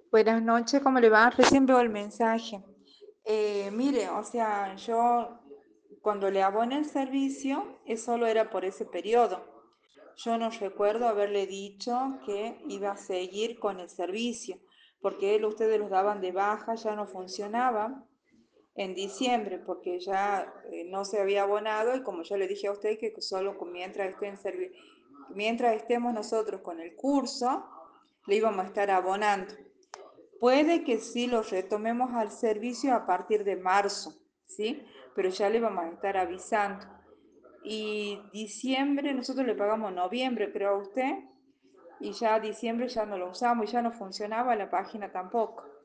Buenas noches, ¿cómo le va? Recién veo el mensaje. Mire, o sea, yo cuando le aboné el servicio, solo era por ese periodo. Yo no recuerdo haberle dicho que iba a seguir con el servicio, porque ustedes los daban de baja, ya no funcionaba en diciembre, porque ya no se había abonado y como yo le dije a usted que solo mientras mientras estemos nosotros con el curso, le íbamos a estar abonando. Puede que sí lo retomemos al servicio a partir de marzo, ¿sí? Pero ya le vamos a estar avisando. Y diciembre, nosotros le pagamos noviembre, creo a usted, y ya diciembre ya no lo usamos y ya no funcionaba la página tampoco.